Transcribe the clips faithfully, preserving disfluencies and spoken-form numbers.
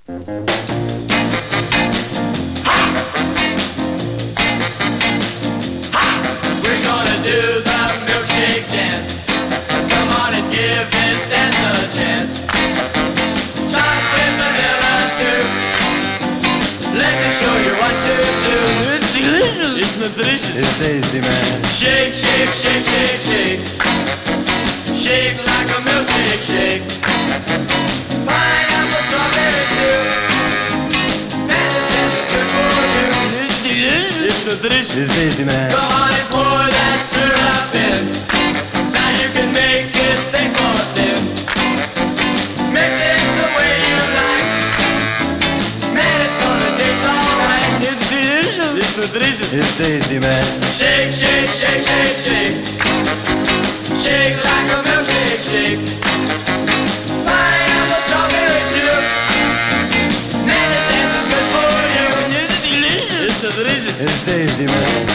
We're gonna do the milkshake dance. Come on and give this dance a chance. Chocolate vanilla too. Let me show you what to do. It's delicious. It's delicious. It's tasty, man. Shake, shake, shake, shake, shake. Shake like a milkshake shake. Pineapple, strawberry too. Man, this dance is good for you. It's delicious. It's delicious. It's tasty, man. Go on and pour that syrup in. Now you can make it thick or thin. Mix it the way you like. Man, it's gonna taste alright. It's delicious. It's delicious. It's tasty, man. Shake, shake, shake, shake, shake. Shake like a milkshake shake. Pineapple, strawberry too. Man, this dance is good for you. It's delicious. It's delicious. It's tasty, man.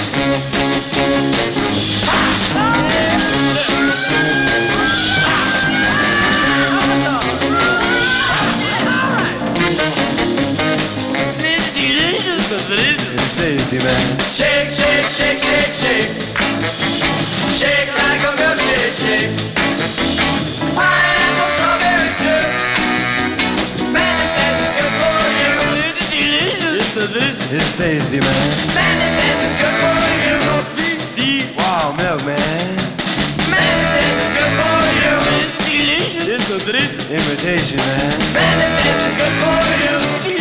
It's delicious. It's delicious. It's tasty, man. Shake, shake, shake, shake, shake. Shake like a milkshake shake. Pineapple, strawberry too. Man, this dance is good for you. It's delicious. It's delicious. It's tasty, man. Man, this dance is good for you. Wow, milk, man. Man, this dance is good for you. It's delicious. It's delicious. Imitation, man. Man, this dance is good for you.